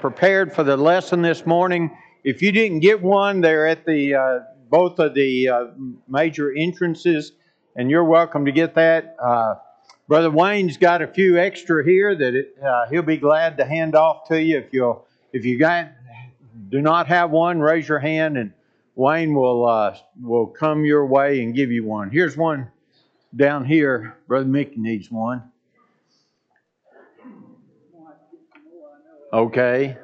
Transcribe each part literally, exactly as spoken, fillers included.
prepared for the lesson this morning. If you didn't get one, they're at the uh, both of the uh, major entrances, and you're welcome to get that. Uh, Brother Wayne's got a few extra here that it, uh, he'll be glad to hand off to you. If you'll, if you got, do not have one, raise your hand, and Wayne will uh, will come your way and give you one. Here's one down here. Brother Mickey needs one. Okay.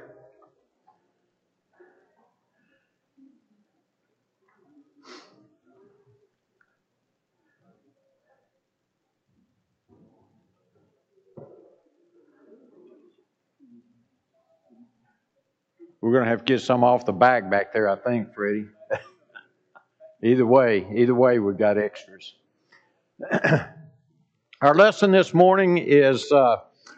We're going to have to get some off the back back there, I think, Freddie. Either way, either way, we've got extras. Our lesson this morning is uh,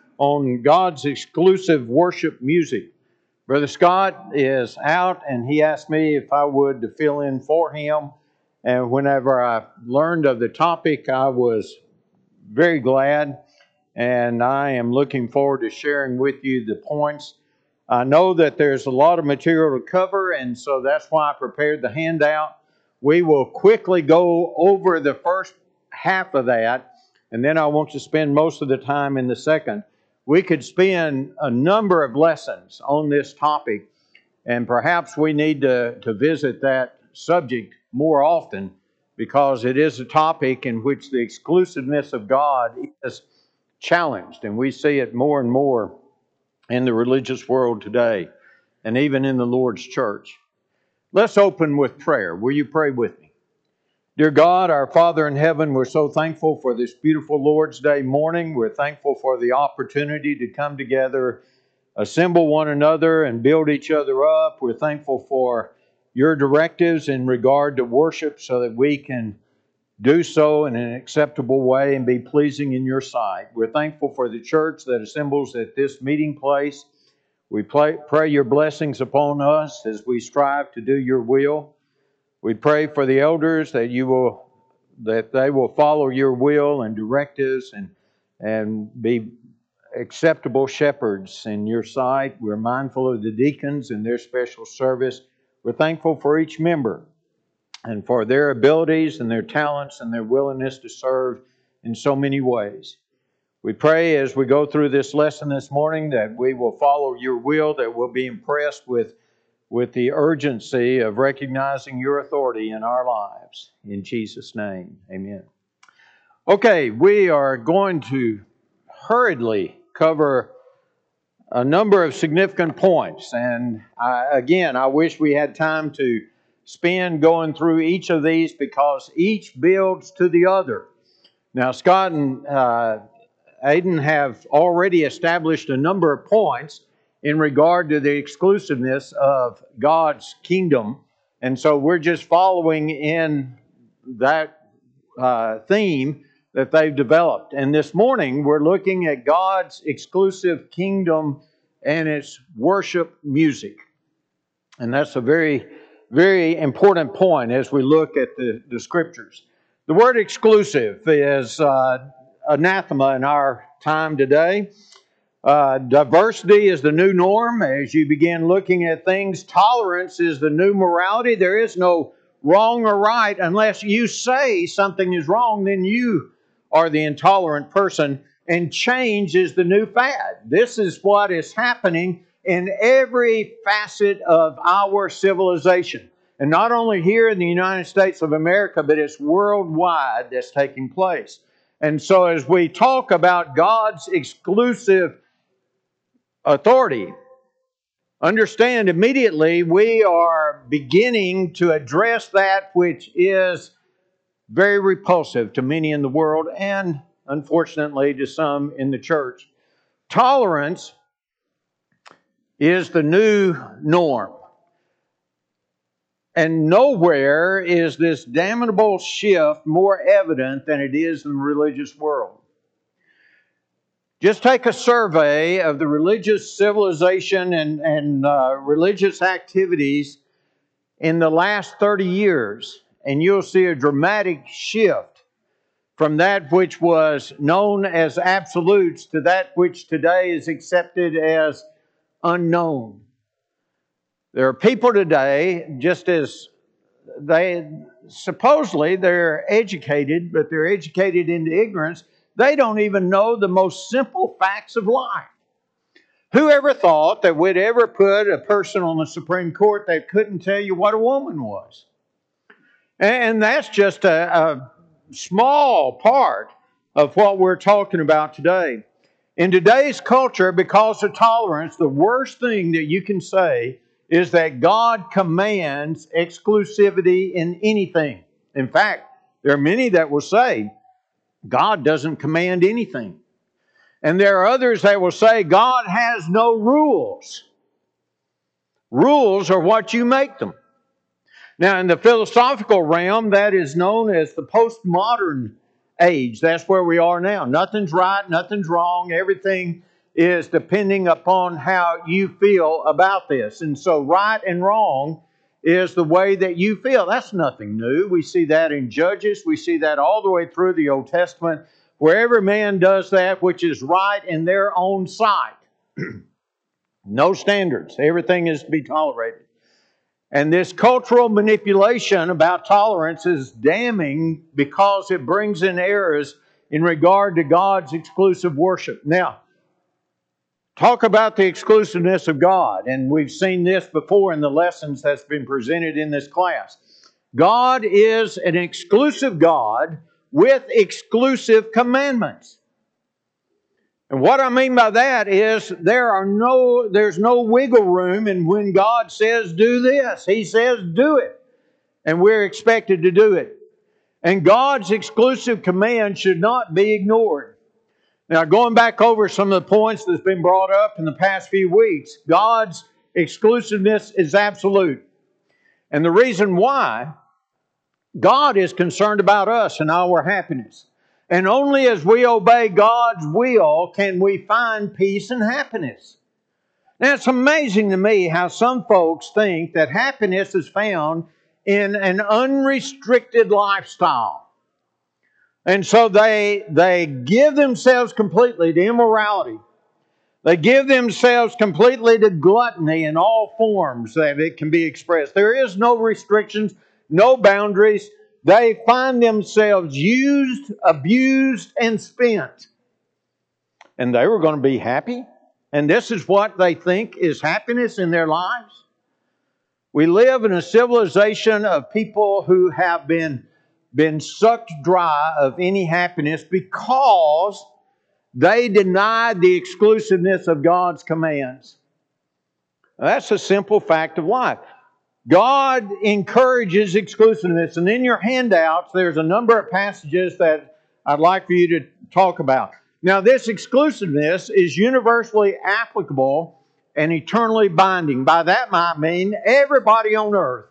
on God's exclusive worship music. Brother Scott is out, and he asked me if I would to fill in for him. And whenever I learned of the topic, I was very glad, and I am looking forward to sharing with you the points. I know that there's a lot of material to cover, and so that's why I prepared the handout. We will quickly go over the first half of that, and then I want to spend most of the time in the second. We could spend a number of lessons on this topic, and perhaps we need to, to visit that subject more often, because it is a topic in which the exclusiveness of God is challenged, and we see it more and more in the religious world today, and even in the Lord's church. Let's open with prayer. Will you pray with me? Dear God, our Father in heaven, we're so thankful for this beautiful Lord's Day morning. We're thankful for the opportunity to come together, assemble one another, and build each other up. We're thankful for your directives in regard to worship so that we can do so in an acceptable way and be pleasing in your sight. We're thankful for the church that assembles at this meeting place. We pray, pray your blessings upon us as we strive to do your will. We pray for the elders that you will, that they will follow your will and directives and, and be acceptable shepherds in your sight. We're mindful of the deacons and their special service. We're thankful for each member and for their abilities and their talents and their willingness to serve in so many ways. We pray as we go through this lesson this morning that we will follow your will, that we'll be impressed with, with the urgency of recognizing your authority in our lives. In Jesus' name, amen. Okay, we are going to hurriedly cover a number of significant points. And I, again, I wish we had time to spend going through each of these, because each builds to the other. Now, Scott and uh, Aiden have already established a number of points in regard to the exclusiveness of God's kingdom. And so we're just following in that uh, theme that they've developed. And this morning we're looking at God's exclusive kingdom and its worship music. And that's a very, very important point as we look at the, the Scriptures. The word exclusive is uh, anathema in our time today. Uh, diversity is the new norm as you begin looking at things. Tolerance is the new morality. There is no wrong or right. Unless you say something is wrong, then you are the intolerant person. And change is the new fad. This is what is happening in every facet of our civilization. And not only here in the United States of America, but it's worldwide that's taking place. And so as we talk about God's exclusive authority, understand immediately we are beginning to address that which is very repulsive to many in the world and, unfortunately, to some in the church. Tolerance is the new norm. And nowhere is this damnable shift more evident than it is in the religious world. Just take a survey of the religious civilization and, and uh, religious activities in the last thirty years, and you'll see a dramatic shift from that which was known as absolutes to that which today is accepted as unknown. There are people today, just as they supposedly they're educated, but they're educated into ignorance. They don't even know the most simple facts of life. Who ever thought that we'd ever put a person on the Supreme Court that couldn't tell you what a woman was? And that's just a, a small part of what we're talking about today. In today's culture, because of tolerance, the worst thing that you can say is that God commands exclusivity in anything. In fact, there are many that will say God doesn't command anything. And there are others that will say God has no rules. Rules are what you make them. Now, in the philosophical realm, that is known as the postmodern age. That's where we are now. Nothing's right, nothing's wrong. Everything is depending upon how you feel about this. And so right and wrong is the way that you feel. That's nothing new. We see that in Judges. We see that all the way through the Old Testament, where every man does that which is right in their own sight. No standards. Everything is to be tolerated. And this cultural manipulation about tolerance is damning because it brings in errors in regard to God's exclusive worship. Now, talk about the exclusiveness of God. And we've seen this before in the lessons that's been presented in this class. God is an exclusive God with exclusive commandments. And what I mean by that is there are no, there's no wiggle room, and when God says do this, He says do it. And we're expected to do it. And God's exclusive command should not be ignored. Now, going back over some of the points that's been brought up in the past few weeks, God's exclusiveness is absolute. And the reason why, God is concerned about us and our happiness. And only as we obey God's will can we find peace and happiness. Now, it's amazing to me how some folks think that happiness is found in an unrestricted lifestyle. And so they, they give themselves completely to immorality. They give themselves completely to gluttony in all forms that it can be expressed. There is no restrictions, no boundaries. They find themselves used, abused, and spent. And they were going to be happy. And this is what they think is happiness in their lives. We live in a civilization of people who have been, been sucked dry of any happiness because they denied the exclusiveness of God's commands. That's a simple fact of life. God encourages exclusiveness. And in your handouts, there's a number of passages that I'd like for you to talk about. Now, this exclusiveness is universally applicable and eternally binding. By that I mean everybody on earth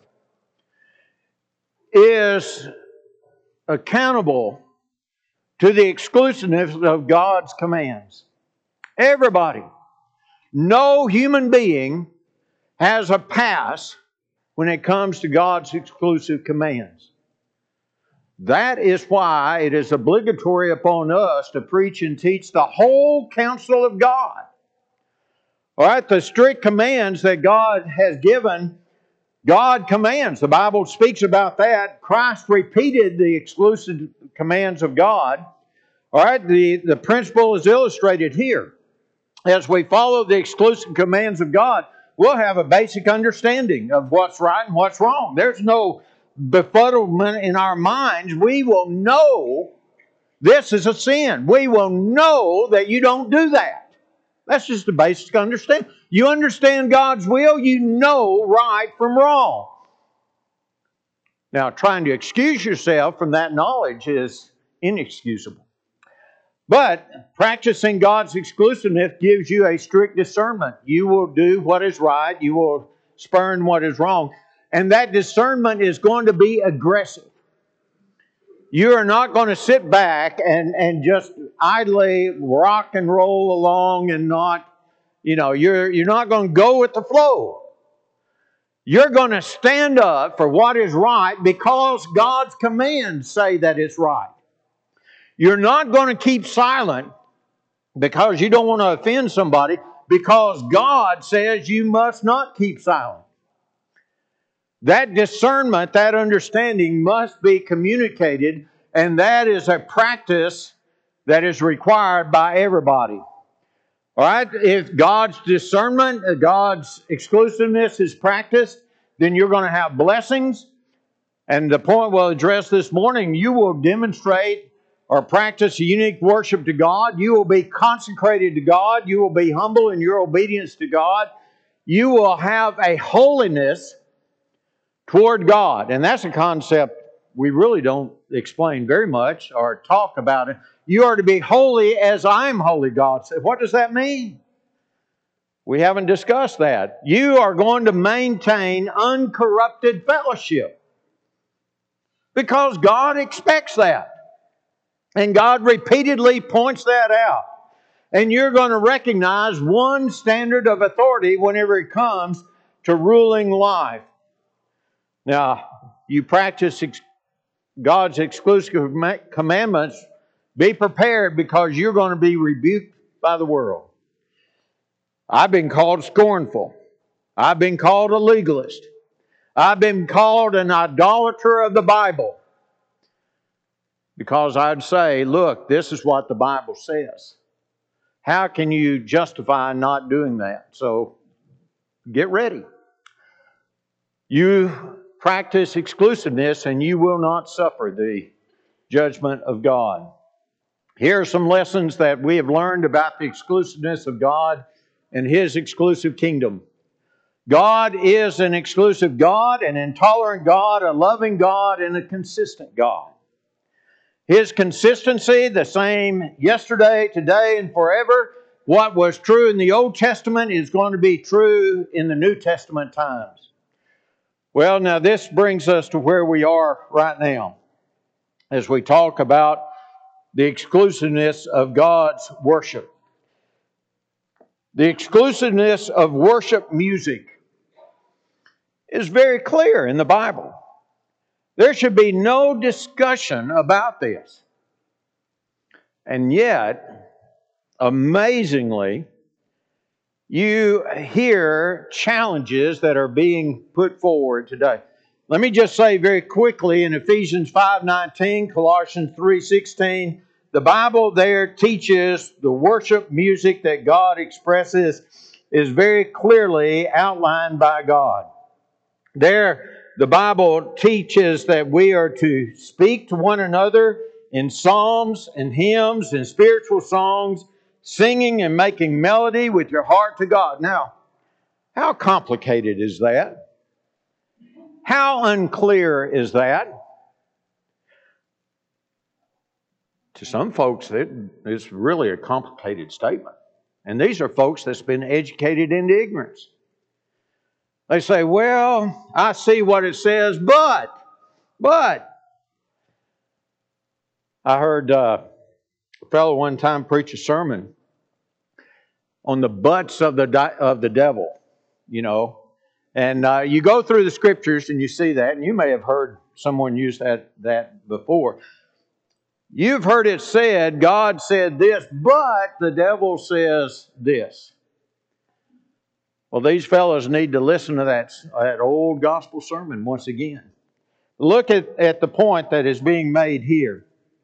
is accountable to the exclusiveness of God's commands. Everybody. No human being has a pass when it comes to God's exclusive commands. That is why it is obligatory upon us to preach and teach the whole counsel of God. All right, the strict commands that God has given, God commands. The Bible speaks about that. Christ repeated the exclusive commands of God. All right, the, the principle is illustrated here. As we follow the exclusive commands of God, we'll have a basic understanding of what's right and what's wrong. There's no befuddlement in our minds. We will know this is a sin. We will know that you don't do that. That's just a basic understanding. You understand God's will, you know right from wrong. Now, trying to excuse yourself from that knowledge is inexcusable. But practicing God's exclusiveness gives you a strict discernment. You will do what is right. You will spurn what is wrong. And that discernment is going to be aggressive. You are not going to sit back and, and just idly rock and roll along and not, you know, you're, you're not going to go with the flow. You're going to stand up for what is right because God's commands say that it's right. You're not going to keep silent because you don't want to offend somebody. because God says you must not keep silent. That discernment, that understanding must be communicated, and that is a practice that is required by everybody. All right? If God's discernment, God's exclusiveness is practiced, then you're going to have blessings. And the point we'll address this morning, you will demonstrate or practice a unique worship to God. You will be consecrated to God. You will be humble in your obedience to God. You will have a holiness toward God. And that's a concept we really don't explain very much or talk about it. You are to be holy as I'm holy, God said. What does that mean? We haven't discussed that. You are going to maintain uncorrupted fellowship because God expects that. And God repeatedly points that out. And you're going to recognize one standard of authority whenever it comes to ruling life. Now, you practice ex- God's exclusive commandments, be prepared because you're going to be rebuked by the world. I've been called scornful. I've been called a legalist. I've been called an idolater of the Bible. Because I'd say, look, this is what the Bible says. How can you justify not doing that? So, get ready. You practice exclusiveness and you will not suffer the judgment of God. Here are some lessons that we have learned about the exclusiveness of God and His exclusive kingdom. God is an exclusive God, an intolerant God, a loving God, and a consistent God. His consistency, the same yesterday, today, and forever. What was true in the Old Testament is going to be true in the New Testament times. Well, now this brings us to where we are right now as we talk about the exclusiveness of God's worship. The exclusiveness of worship music is very clear in the Bible. There should be no discussion about this. And yet, amazingly, you hear challenges that are being put forward today. Let me just say very quickly in Ephesians five nineteen, Colossians three sixteen, the Bible there teaches the worship music that God expresses is very clearly outlined by God. There, the Bible teaches that we are to speak to one another in psalms and hymns and spiritual songs, singing and making melody with your heart to God. Now, how complicated is that? How unclear is that? To some folks, it, it's really a complicated statement. And these are folks that's been educated into ignorance. They say, well, I see what it says, but, but. I heard uh, a fellow one time preach a sermon on the butts of the di- of the devil, you know. And uh, you go through the scriptures and you see that, and you may have heard someone use that, that before. You've heard it said, God said this, but the devil says this. Well, these fellows need to listen to that, that old gospel sermon once again. Look at, at the point that is being made here.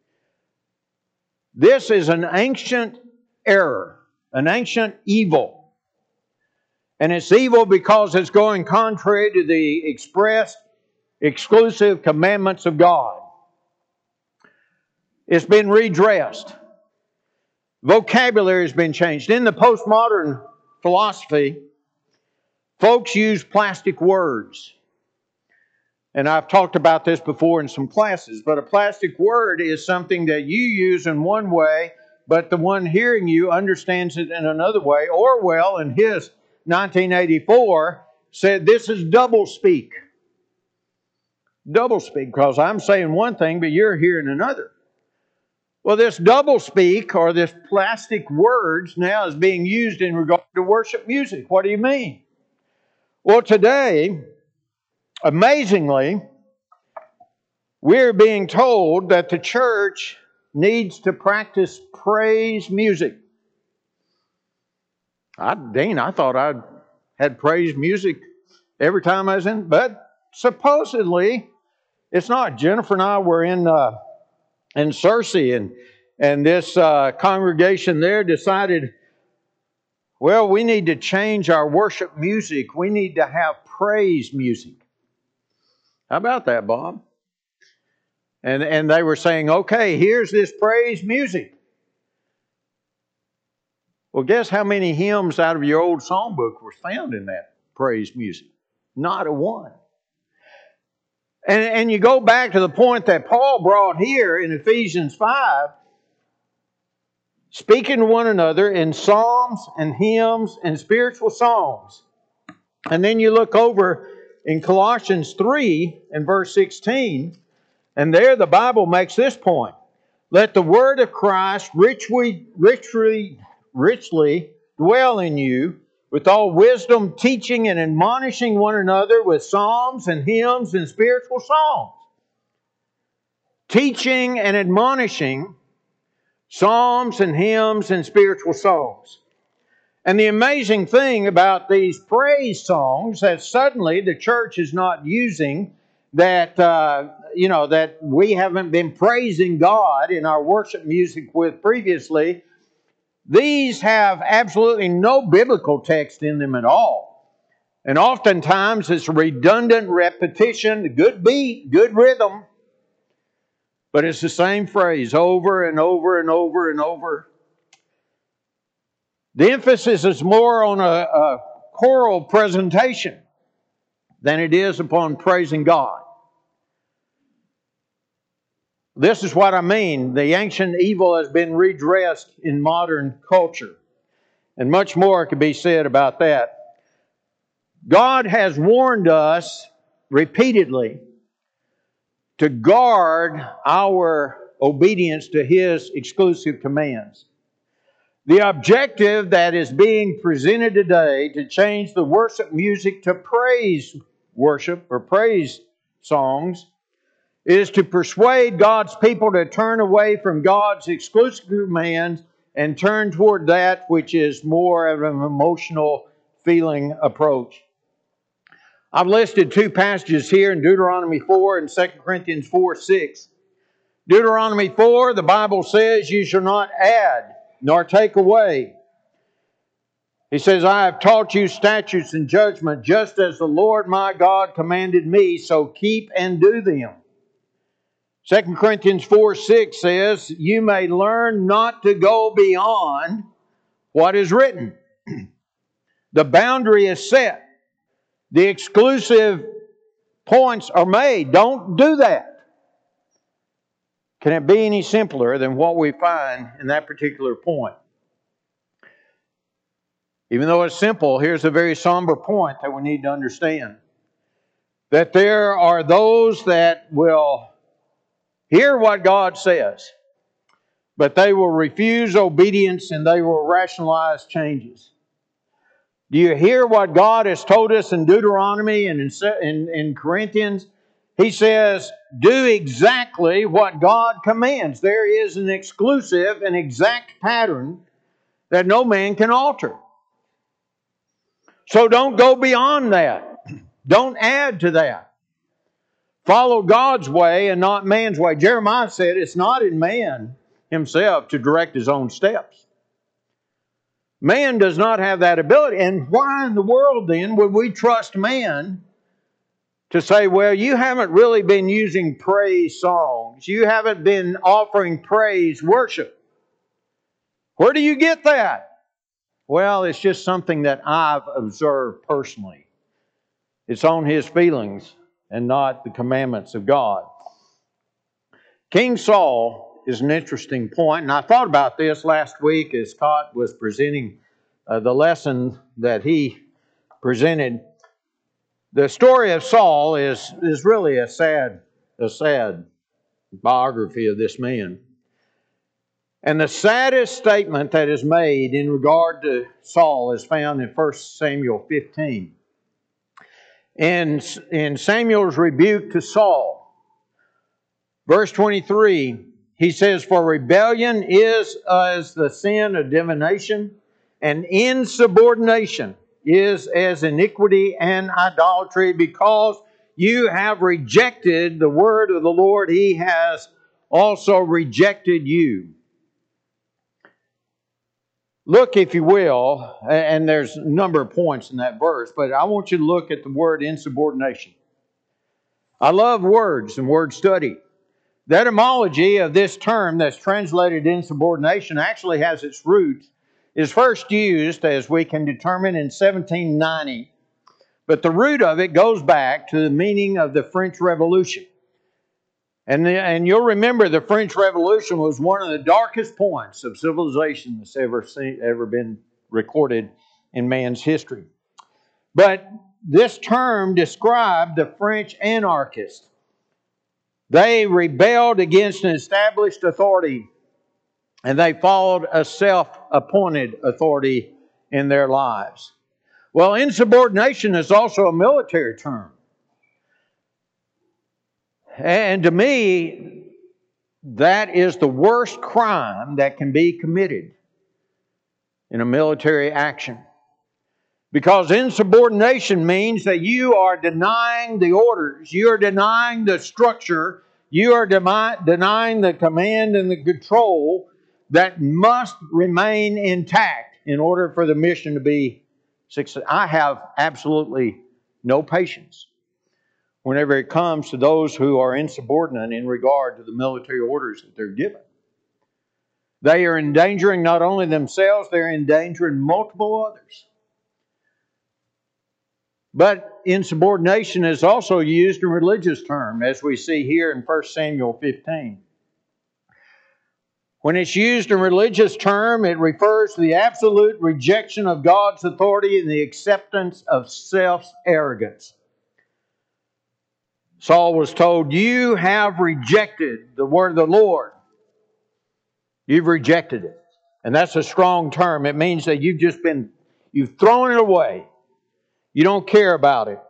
This is an ancient error, an ancient evil. And it's evil because it's going contrary to the expressed, exclusive commandments of God. It's been redressed. Vocabulary has been changed. In the postmodern philosophy, folks use plastic words. And I've talked about this before in some classes, but a plastic word is something that you use in one way, but the one hearing you understands it in another way. Orwell, in his nineteen eighty-four, said this is doublespeak. Doublespeak, because I'm saying one thing, but you're hearing another. Well, this doublespeak, or this plastic words, now is being used in regard to worship music. What do you mean? Well, today, amazingly, we're being told that the church needs to practice praise music. I, Dean, I thought I had praise music every time I was in, but supposedly it's not. Jennifer and I were in uh, in Searcy, and and this uh, congregation there decided, well, we need to change our worship music. We need to have praise music. How about that, Bob? And and they were saying, okay, here's this praise music. Well, guess how many hymns out of your old songbook were found in that praise music? Not a one. And, and you go back to the point that Paul brought here in Ephesians five, speaking to one another in psalms and hymns and spiritual songs. And then you look over in Colossians three and verse sixteen, and there the Bible makes this point. Let the word of Christ richly, richly, richly dwell in you, with all wisdom, teaching and admonishing one another with psalms and hymns and spiritual songs. Teaching and admonishing, psalms and hymns and spiritual songs. And the amazing thing about these praise songs that suddenly the church is not using, that uh, you know that we haven't been praising God in our worship music with previously. These have absolutely no biblical text in them at all. And oftentimes it's redundant repetition, good beat, good rhythm, but it's the same phrase over and over and over and over. The emphasis is more on a, a choral presentation than it is upon praising God. This is what I mean. The ancient evil has been redressed in modern culture. And much more could be said about that. God has warned us repeatedly to guard our obedience to His exclusive commands. The objective that is being presented today to change the worship music to praise worship or praise songs is to persuade God's people to turn away from God's exclusive commands and turn toward that which is more of an emotional feeling approach. I've listed two passages here in Deuteronomy four and Second Corinthians four six. Deuteronomy four, the Bible says, you shall not add nor take away. He says, I have taught you statutes and judgment just as the Lord my God commanded me, so keep and do them. Second Corinthians four six says, you may learn not to go beyond what is written. The boundary is set. The exclusive points are made. Don't do that. Can it be any simpler than what we find in that particular point? Even though it's simple, here's a very somber point that we need to understand. That there are those that will hear what God says, but they will refuse obedience and they will rationalize changes. Do you hear what God has told us in Deuteronomy and in, in, in Corinthians? He says, do exactly what God commands. There is an exclusive and exact pattern that no man can alter. So don't go beyond that. Don't add to that. Follow God's way and not man's way. Jeremiah said it's not in man himself to direct his own steps. Man does not have that ability. And why in the world then would we trust man to say, well, you haven't really been using praise songs. You haven't been offering praise worship. Where do you get that? Well, it's just something that I've observed personally. It's on his feelings and not the commandments of God. King Saul is an interesting point, and I thought about this last week as Scott was presenting uh, the lesson that he presented. The story of Saul is, is really a sad, a sad biography of this man. And the saddest statement that is made in regard to Saul is found in First Samuel fifteen. In, in Samuel's rebuke to Saul, verse twenty-three, he says, for rebellion is as the sin of divination, And insubordination is as iniquity and idolatry, because you have rejected the word of the Lord. He has also rejected you. Look, if you will, and there's a number of points in that verse, but I want you to look at the word insubordination. I love words and word study. The etymology of this term that's translated insubordination actually has its roots, is first used, as we can determine, in seventeen ninety. But the root of it goes back to the meaning of the French Revolution. And, the, and you'll remember the French Revolution was one of the darkest points of civilization that's ever seen, ever been recorded in man's history. But this term described the French anarchists. They rebelled against an established authority, and they followed a self-appointed authority in their lives. Well, insubordination is also a military term. And to me, that is the worst crime that can be committed in a military action. Because insubordination means that you are denying the orders, you are denying the structure, you are demi- denying the command and the control that must remain intact in order for the mission to be successful. I have absolutely no patience whenever it comes to those who are insubordinate in regard to the military orders that they're given. They are endangering not only themselves, they're endangering multiple others. But insubordination is also used in religious terms, as we see here in First Samuel fifteen. When it's used in religious term, it refers to the absolute rejection of God's authority and the acceptance of self-arrogance. Saul was told, "You have rejected the word of the Lord." You've rejected it. And that's a strong term. It means that you've just been, you've thrown it away. You don't care about it.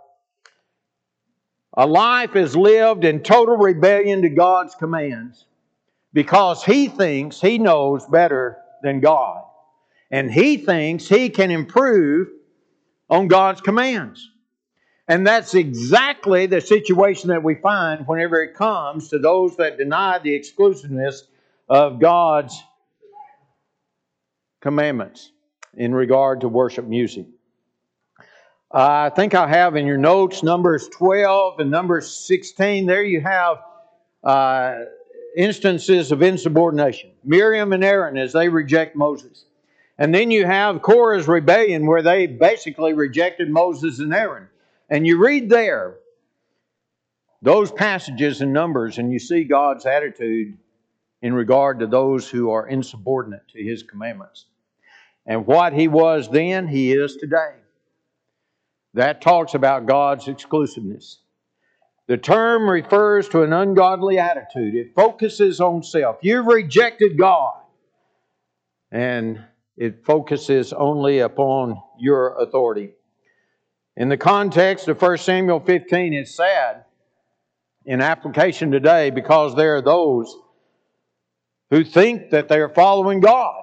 A life is lived in total rebellion to God's commands because he thinks he knows better than God. And he thinks he can improve on God's commands. And that's exactly the situation that we find whenever it comes to those that deny the exclusiveness of God's commandments in regard to worship music. Uh, I think I have in your notes Numbers twelve and Numbers sixteen. There you have uh, instances of insubordination. Miriam and Aaron as they reject Moses. And then you have Korah's rebellion where they basically rejected Moses and Aaron. And you read there those passages in Numbers and you see God's attitude in regard to those who are insubordinate to His commandments. And what He was then, He is today. That talks about God's exclusiveness. The term refers to an ungodly attitude. It focuses on self. You've rejected God. And it focuses only upon your authority. In the context of First Samuel fifteen, it's sad in application today because there are those who think that they are following God.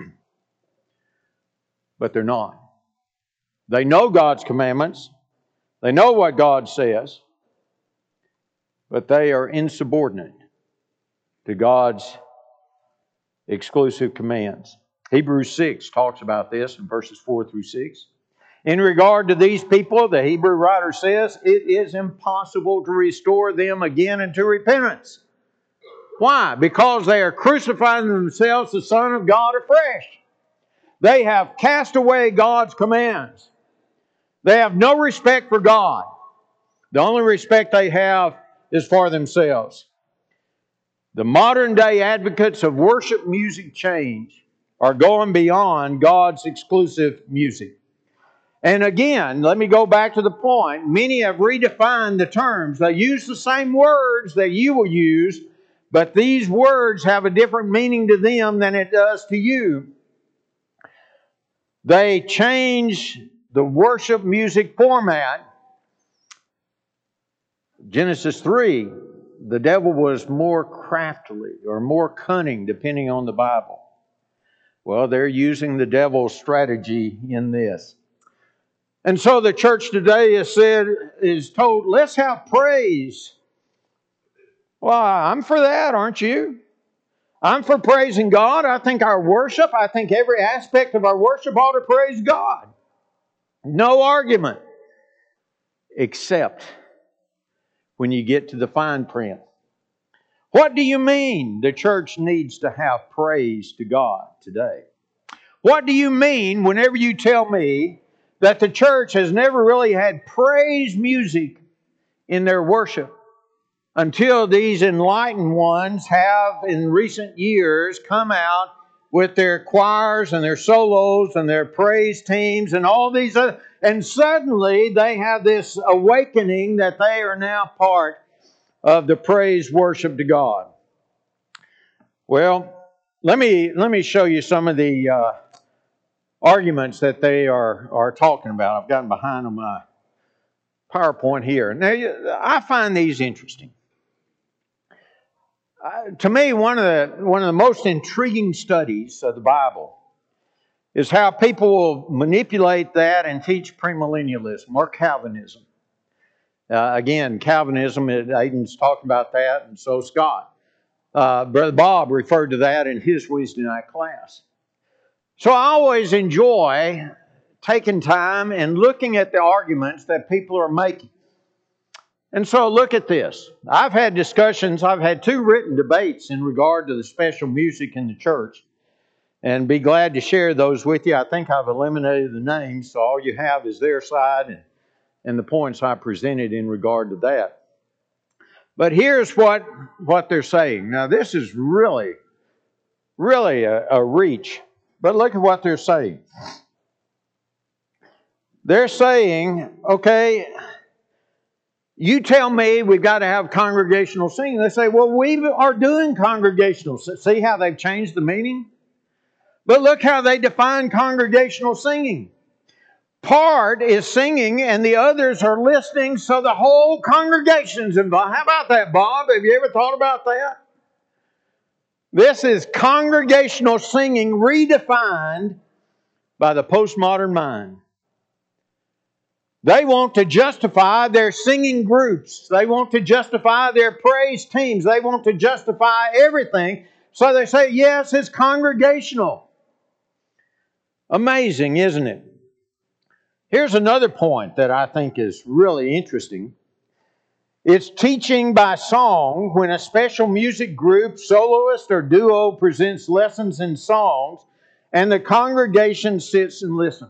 But they're not. They know God's commandments. They know what God says. But they are insubordinate to God's exclusive commands. Hebrews six talks about this in verses four through six. In regard to these people, the Hebrew writer says, it is impossible to restore them again into repentance. Why? Because they are crucifying themselves the Son of God afresh. They have cast away God's commands. They have no respect for God. The only respect they have is for themselves. The modern day advocates of worship music change are going beyond God's exclusive music. And again, let me go back to the point. Many have redefined the terms. They use the same words that you will use, but these words have a different meaning to them than it does to you. They change the worship music format. Genesis three, the devil was more craftily or more cunning, depending on the Bible. Well, they're using the devil's strategy in this. And so the church today is said, is told, let's have praise. Well, I'm for that, aren't you? I'm for praising God. I think our worship, I think every aspect of our worship ought to praise God. No argument. Except when you get to the fine print. What do you mean the church needs to have praise to God today? What do you mean whenever you tell me that the church has never really had praise music in their worship until these enlightened ones have in recent years come out with their choirs and their solos and their praise teams and all these other, and suddenly they have this awakening that they are now part of the praise worship to God. Well, let me let me show you some of the uh, arguments that they are are talking about. I've gotten behind on my PowerPoint here. Now, I find these interesting. Uh, to me, one of the one of the most intriguing studies of the Bible is how people will manipulate that and teach premillennialism or Calvinism. Uh, again, Calvinism, Aiden's talking about that, and so Scott. Uh, Brother Bob referred to that in his Wednesday night class. So I always enjoy taking time and looking at the arguments that people are making. And so look at this. I've had discussions, I've had two written debates in regard to the special music in the church, and be glad to share those with you. I think I've eliminated the names, so all you have is their side and, and the points I presented in regard to that. But here's what, what they're saying. Now this is really, really a, a reach, but look at what they're saying. They're saying, okay, you tell me we've got to have congregational singing. They say, well, we are doing congregational. See how they've changed the meaning? But look how they define congregational singing. Part is singing and the others are listening, so the whole congregation's involved. How about that, Bob? Have you ever thought about that? This is congregational singing redefined by the postmodern mind. They want to justify their singing groups. They want to justify their praise teams. They want to justify everything. So they say, yes, it's congregational. Amazing, isn't it? Here's another point that I think is really interesting. It's teaching by song when a special music group, soloist, or duo presents lessons in songs and the congregation sits and listens.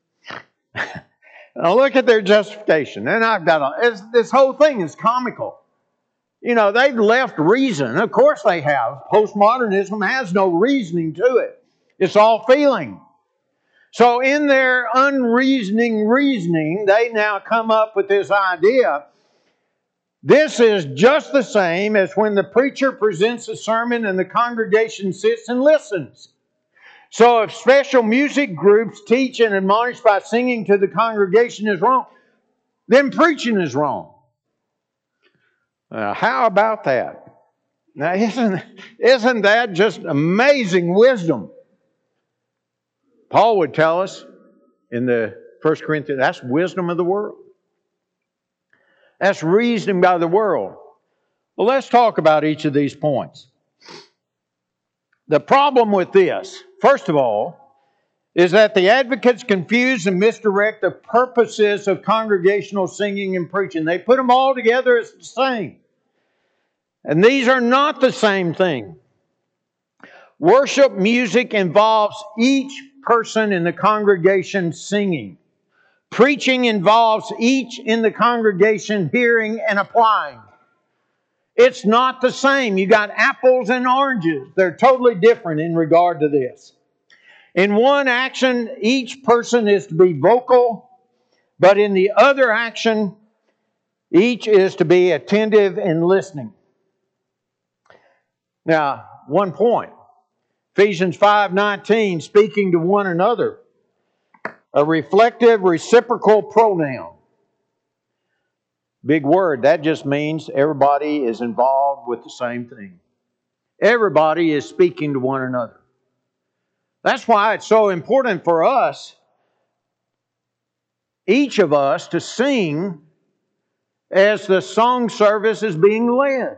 Now look at their justification. And I've got a, this whole thing is comical. You know, they've left reason. Of course they have. Postmodernism has no reasoning to it. It's all feeling. So in their unreasoning reasoning, they now come up with this idea. This is just the same as when the preacher presents a sermon and the congregation sits and listens. So if special music groups teach and admonish by singing to the congregation is wrong, then preaching is wrong. Uh, how about that? Now, isn't, isn't that just amazing wisdom? Paul would tell us in the First Corinthians, that's wisdom of the world. That's reasoning by the world. Well, let's talk about each of these points. The problem with this, first of all, is that the advocates confuse and misdirect the purposes of congregational singing and preaching. They put them all together as the same. And these are not the same thing. Worship music involves each person in the congregation singing. Preaching involves each in the congregation hearing and applying. It's not the same. You got apples and oranges. They're totally different in regard to this. In one action, each person is to be vocal, but in the other action, each is to be attentive and listening. Now, one point. Ephesians five nineteen, speaking to one another. A reflective reciprocal pronoun. Big word. That just means everybody is involved with the same thing. Everybody is speaking to one another. That's why it's so important for us, each of us, to sing as the song service is being led.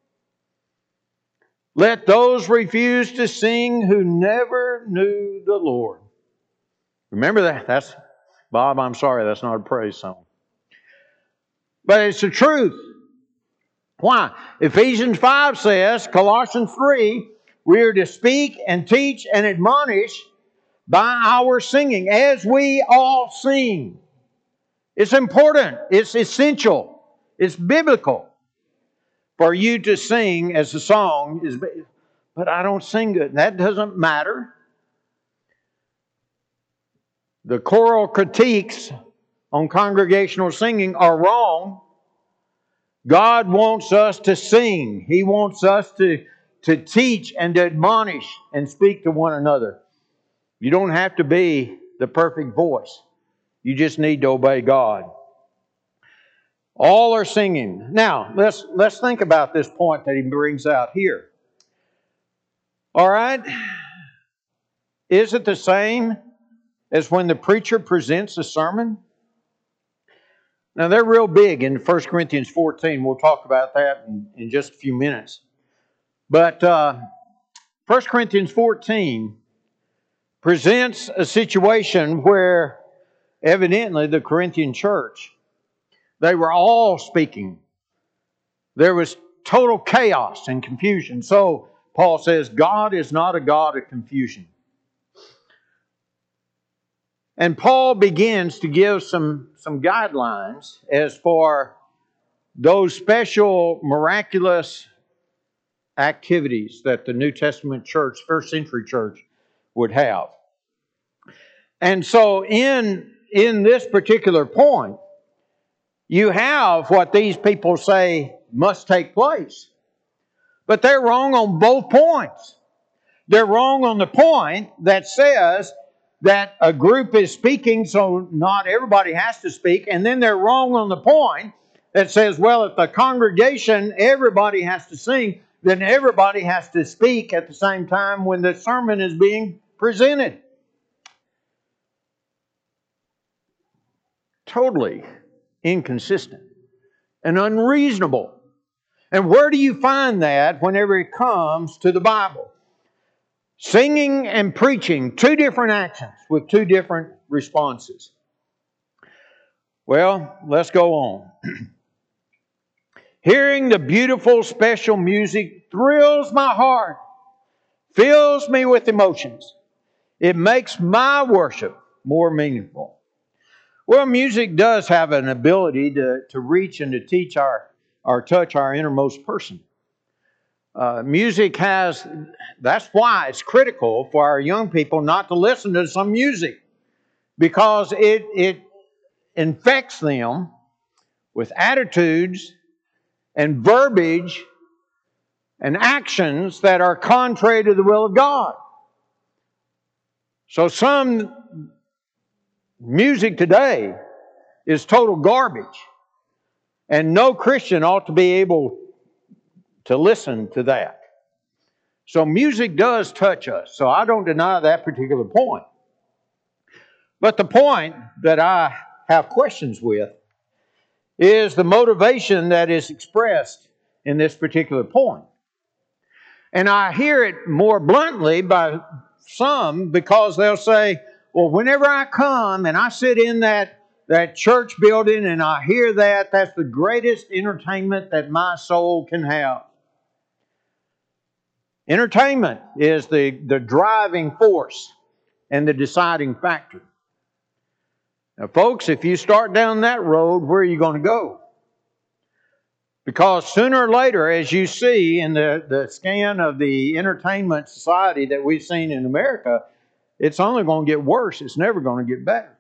Let those refuse to sing who never knew the Lord. Remember that? That's, Bob, I'm sorry, that's not a praise song. But it's the truth. Why? Ephesians five says, Colossians three, we are to speak and teach and admonish by our singing, as we all sing. It's important. It's essential. It's biblical for you to sing as the song is. But I don't sing good. That doesn't matter. The choral critiques on congregational singing are wrong. God wants us to sing. He wants us to, to teach and to admonish and speak to one another. You don't have to be the perfect voice. You just need to obey God. All are singing. Now, let's, let's think about this point that he brings out here. All right? Is it the same as when the preacher presents a sermon? Now, they're real big in First Corinthians fourteen. We'll talk about that in, in just a few minutes. But uh, First Corinthians fourteen presents a situation where evidently the Corinthian church, they were all speaking. There was total chaos and confusion. So Paul says, God is not a God of confusion. And Paul begins to give some, some guidelines as for those special miraculous activities that the New Testament church, first century church, would have. And so in, in this particular point, you have what these people say must take place. But they're wrong on both points. They're wrong on the point that says that a group is speaking, so not everybody has to speak. And then they're wrong on the point that says, well, if the congregation, everybody has to sing, then everybody has to speak at the same time when the sermon is being presented. Totally inconsistent and unreasonable. And where do you find that whenever it comes to the Bible? Singing and preaching, two different actions with two different responses. Well, let's go on. Hearing the beautiful special music thrills my heart, fills me with emotions. It makes my worship more meaningful. Well, music does have an ability to, to reach and to teach our, or touch our innermost person. Uh, music has, that's why it's critical for our young people not to listen to some music, because it, it infects them with attitudes and verbiage and actions that are contrary to the will of God. So some music today is total garbage, and no Christian ought to be able to listen to that. So music does touch us. So I don't deny that particular point. But the point that I have questions with is the motivation that is expressed in this particular point. And I hear it more bluntly by some, because they'll say, well, whenever I come and I sit in that, that church building and I hear that, that's the greatest entertainment that my soul can have. Entertainment is the, the driving force and the deciding factor. Now, folks, if you start down that road, where are you going to go? Because sooner or later, as you see in the, the scan of the entertainment society that we've seen in America, it's only going to get worse. It's never going to get better.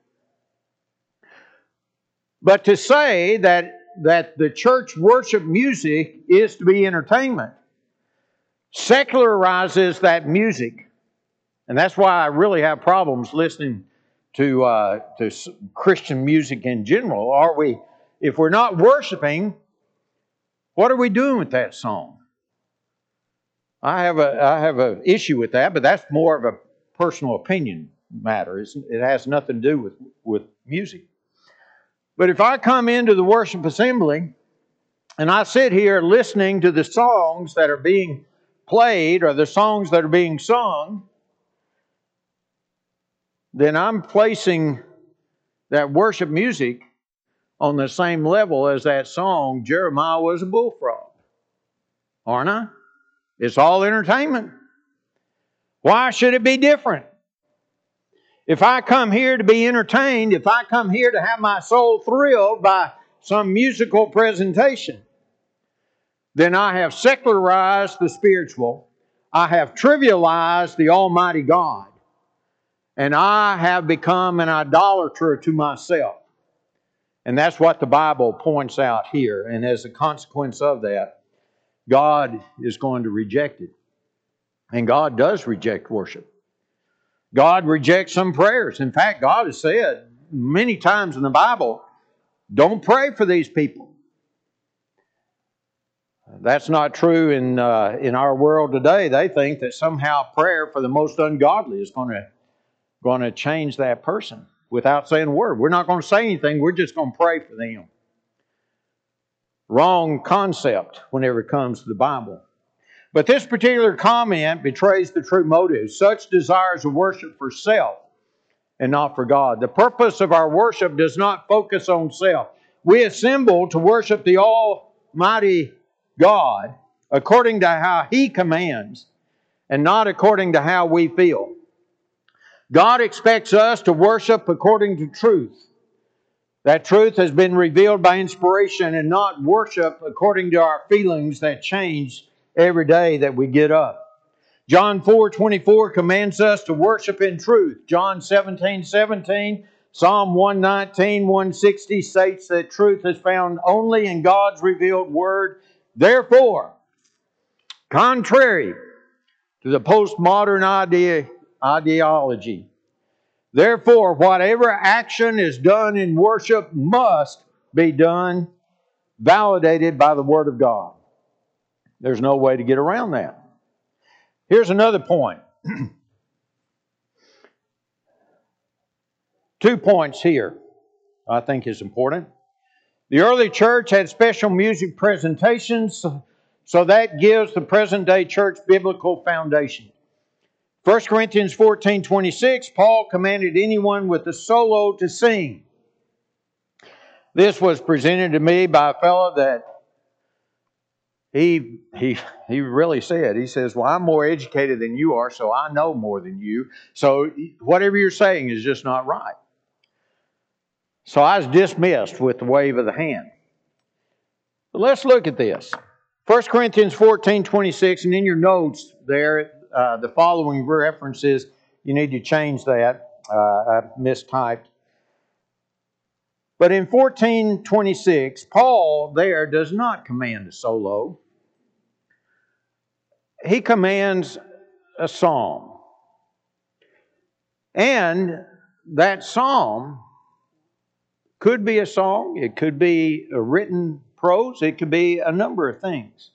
But to say that, that the church worship music is to be entertainment secularizes that music. And that's why I really have problems listening to, uh, to Christian music in general. Are we, if we're not worshiping, what are we doing with that song? I have a I have an issue with that, but that's more of a personal opinion matter. It's, it has nothing to do with, with music. But if I come into the worship assembly and I sit here listening to the songs that are being played or the songs that are being sung, then I'm placing that worship music on the same level as that song, Jeremiah Was a Bullfrog. Aren't I? It's all entertainment. Why should it be different? If I come here to be entertained, if I come here to have my soul thrilled by some musical presentation, then I have secularized the spiritual, I have trivialized the Almighty God, and I have become an idolater to myself. And that's what the Bible points out here. And as a consequence of that, God is going to reject it. And God does reject worship. God rejects some prayers. In fact, God has said many times in the Bible, don't pray for these people. That's not true in uh, in our world today. They think that somehow prayer for the most ungodly is going to going to change that person without saying a word. We're not going to say anything. We're just going to pray for them. Wrong concept whenever it comes to the Bible. But this particular comment betrays the true motive. Such desires of worship for self and not for God. The purpose of our worship does not focus on self. We assemble to worship the Almighty God according to how He commands and not according to how we feel. God expects us to worship according to truth. That truth has been revealed by inspiration and not worship according to our feelings that change every day that we get up. John four twenty-four commands us to worship in truth. John seventeen seventeen, Psalm one nineteen, one sixty states that truth is found only in God's revealed Word. Therefore, contrary to the postmodern idea, ideology, therefore, whatever action is done in worship must be done, validated by the Word of God. There's no way to get around that. Here's another point. Two points here I think is important. The early church had special music presentations, so that gives the present day church biblical foundation. First Corinthians fourteen twenty-six, Paul commanded anyone with a solo to sing. This was presented to me by a fellow that he he he really said, he says, well, I'm more educated than you are, so I know more than you. So whatever you're saying is just not right. So I was dismissed with the wave of the hand. But let's look at this. First Corinthians fourteen twenty-six, and in your notes there, uh, the following references, you need to change that. Uh, I mistyped. But in fourteen twenty-six, Paul there does not command a solo. He commands a psalm. And that psalm could be a song, it could be a written prose, it could be a number of things.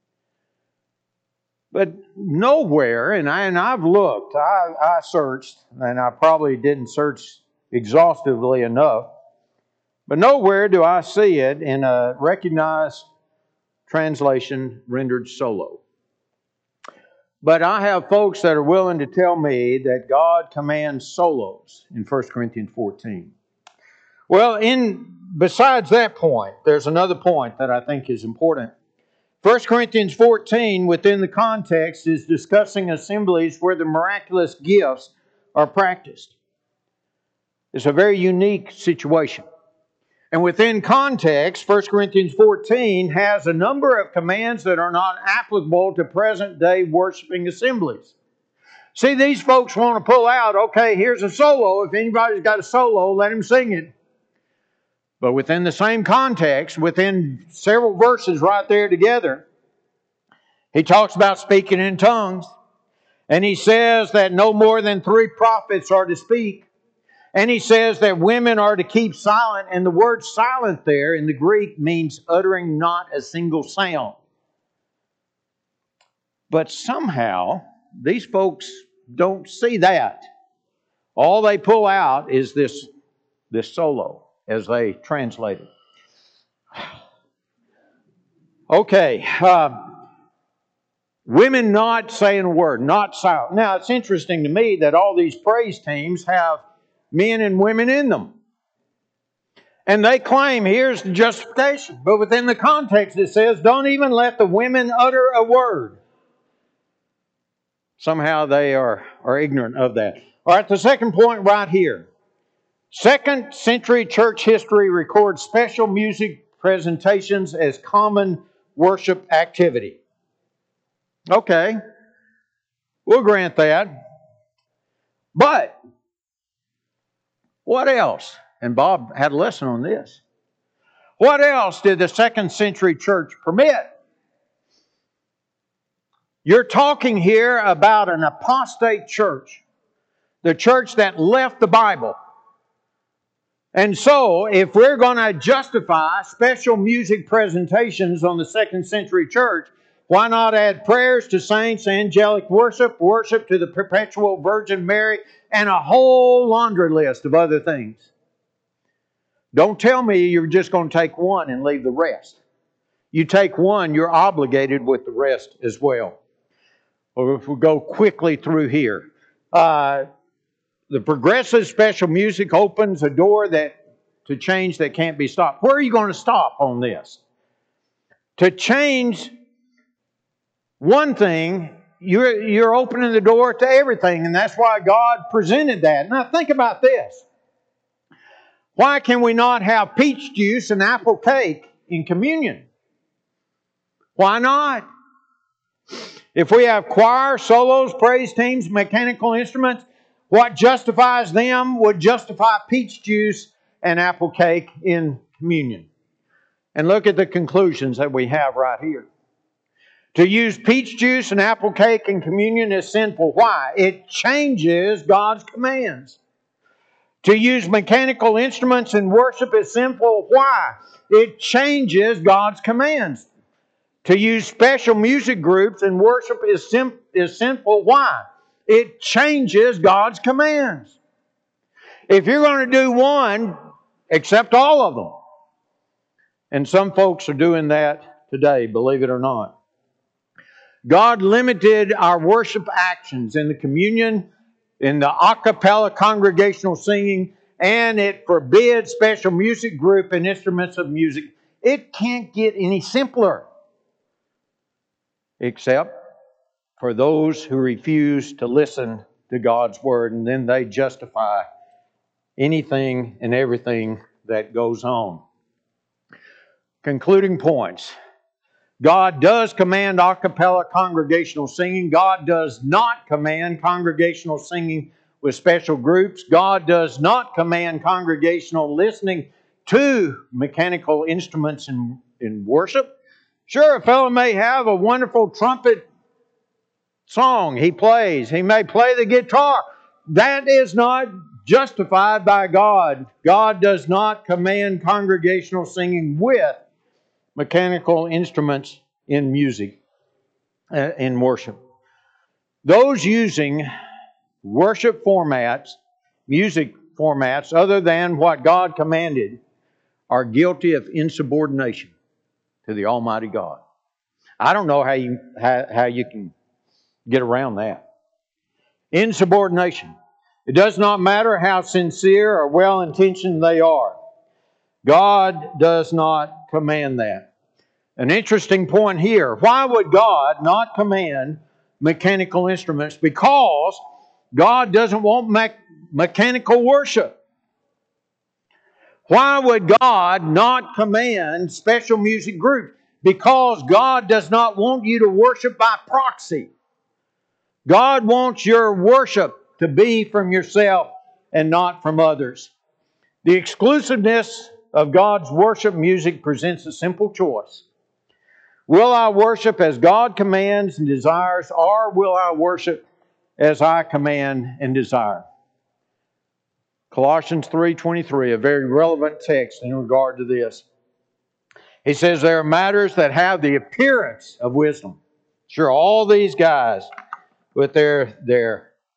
But nowhere, and, I, and I've looked, I, I searched, and I probably didn't search exhaustively enough, but nowhere do I see it in a recognized translation rendered solo. But I have folks that are willing to tell me that God commands solos in First Corinthians fourteen. Well, in besides that point, there's another point that I think is important. First Corinthians fourteen, within the context, is discussing assemblies where the miraculous gifts are practiced. It's a very unique situation. And within context, First Corinthians fourteen has a number of commands that are not applicable to present-day worshiping assemblies. See, these folks want to pull out, okay, here's a solo. If anybody's got a solo, let him sing it. But within the same context, within several verses right there together, he talks about speaking in tongues. And he says that no more than three prophets are to speak. And he says that women are to keep silent. And the word silent there in the Greek means uttering not a single sound. But somehow, these folks don't see that. All they pull out is this, this solo as they translate it. Okay. Uh, women not saying a word, not silent. Now, it's interesting to me that all these praise teams have men and women in them. And they claim here's the justification. But within the context it says, don't even let the women utter a word. Somehow they are, are ignorant of that. All right, the second point right here. Second century church history records special music presentations as common worship activity. Okay, we'll grant that. But what else? And Bob had a lesson on this. What else did the second century church permit? You're talking here about an apostate church, the church that left the Bible. And so, if we're going to justify special music presentations on the second century church, why not add prayers to saints, angelic worship, worship to the perpetual Virgin Mary, and a whole laundry list of other things? Don't tell me you're just going to take one and leave the rest. You take one, you're obligated with the rest as well. Or if we go quickly through here. Uh, the progressive special music opens a door that to change that can't be stopped. Where are you going to stop on this? To change one thing, you're, you're opening the door to everything, and that's why God presented that. Now think about this. Why can we not have peach juice and apple cake in communion? Why not? If we have choir, solos, praise teams, mechanical instruments, what justifies them would justify peach juice and apple cake in communion. And look at the conclusions that we have right here. To use peach juice and apple cake in communion is sinful. Why? It changes God's commands. To use mechanical instruments in worship is sinful. Why? It changes God's commands. To use special music groups in worship is, sim- is sinful. Why? It changes God's commands. If you're going to do one, accept all of them. And some folks are doing that today, believe it or not. God limited our worship actions in the communion, in the a cappella congregational singing, and it forbids special music group and instruments of music. It can't get any simpler. Except for those who refuse to listen to God's Word, and then they justify anything and everything that goes on. Concluding points. God does command a cappella congregational singing. God does not command congregational singing with special groups. God does not command congregational listening to mechanical instruments in, in worship. Sure, a fellow may have a wonderful trumpet song he plays. He may play the guitar. That is not justified by God. God does not command congregational singing with mechanical instruments in music, uh, in worship. Those using worship formats, music formats, other than what God commanded, are guilty of insubordination to the Almighty God. I don't know how you how, how you can get around that. Insubordination. It does not matter how sincere or well-intentioned they are. God does not command that. An interesting point here. Why would God not command mechanical instruments? Because God doesn't want me- mechanical worship. Why would God not command special music groups? Because God does not want you to worship by proxy. God wants your worship to be from yourself and not from others. The exclusiveness of God's worship music presents a simple choice. Will I worship as God commands and desires, or will I worship as I command and desire? Colossians three twenty-three, a very relevant text in regard to this. He says there are matters that have the appearance of wisdom. Sure, all these guys with their, their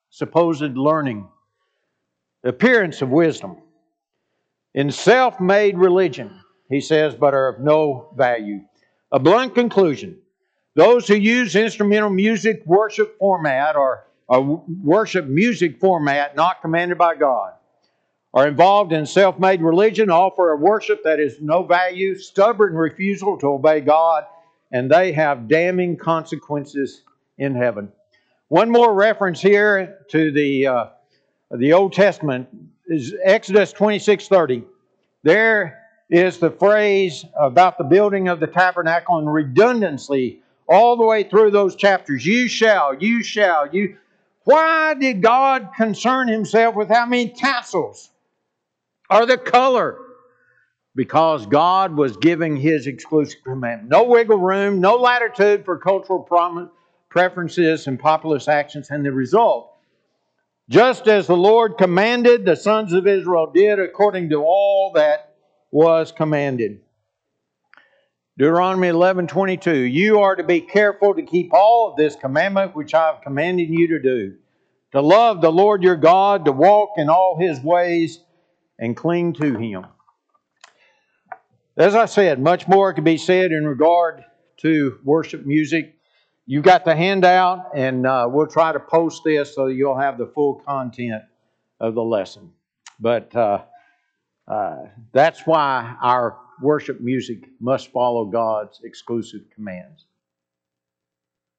supposed learning, the appearance of wisdom, in self-made religion, he says, but are of no value. A blunt conclusion. Those who use instrumental music worship format or a worship music format not commanded by God are involved in self-made religion, offer a worship that is no value, stubborn refusal to obey God, and they have damning consequences in heaven. One more reference here to the uh, the Old Testament is Exodus twenty-six thirty. There is the phrase about the building of the tabernacle and redundancy all the way through those chapters. You shall, you shall, you. Why did God concern Himself with how many tassels or the color? Because God was giving His exclusive commandment. No wiggle room, no latitude for cultural preferences and populist actions. And the result, just as the Lord commanded, the sons of Israel did according to all that was commanded. Deuteronomy eleven twenty-two. You are to be careful to keep all of this commandment which I have commanded you to do. To love the Lord your God, to walk in all His ways, and cling to Him. As I said, much more could be said in regard to worship music. You've got the handout, and uh, we'll try to post this so you'll have the full content of the lesson. But uh, uh, that's why our worship music must follow God's exclusive commands.